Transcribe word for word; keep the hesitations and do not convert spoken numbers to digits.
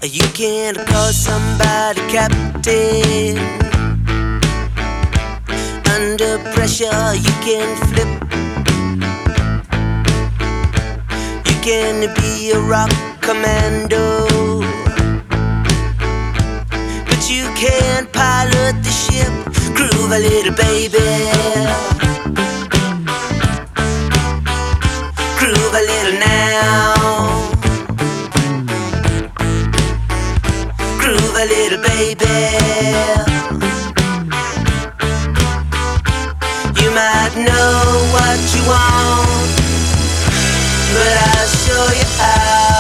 You can call somebody captain. Under pressure you can flip. You can be a rock commando, but you can't pilot the ship. Groove a little baby, groove a little now. Groove a little baby. You might know what you want, but I'll show you how.